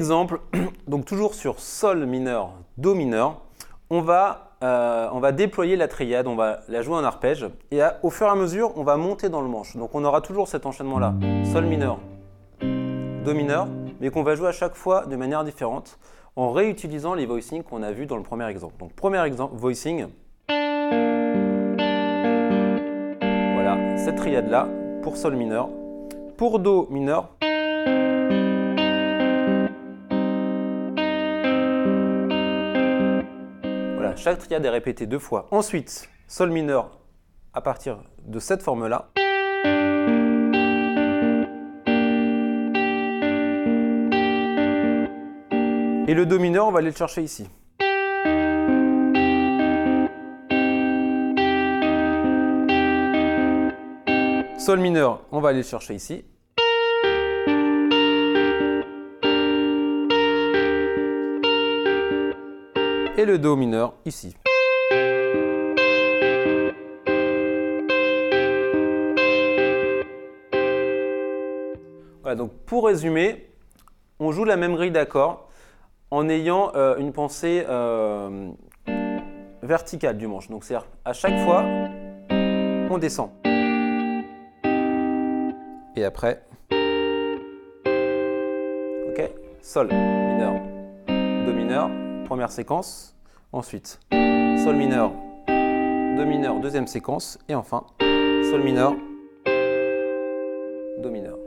exemple, donc toujours sur Sol mineur, Do mineur, on va déployer la triade, on va la jouer en arpège, et au fur et à mesure, on va monter dans le manche. Donc on aura toujours cet enchaînement-là, Sol mineur, Do mineur, mais qu'on va jouer à chaque fois de manière différente, en réutilisant les voicings qu'on a vus dans le premier exemple. Donc premier exemple, voicing, voilà, cette triade-là, pour Sol mineur, pour Do mineur, voilà, chaque triade est répétée 2 fois. Ensuite, Sol mineur à partir de cette forme-là. Et le Do mineur, on va aller le chercher ici. Sol mineur, on va aller le chercher ici. Et le Do mineur ici. Voilà, donc pour résumer, on joue la même grille d'accords en ayant une pensée verticale du manche. Donc c'est-à-dire à chaque fois, on descend. Et après, ok, Sol mineur, Do mineur, première séquence. Ensuite, Sol mineur, Do mineur, deuxième séquence. Et enfin, Sol mineur, Do mineur.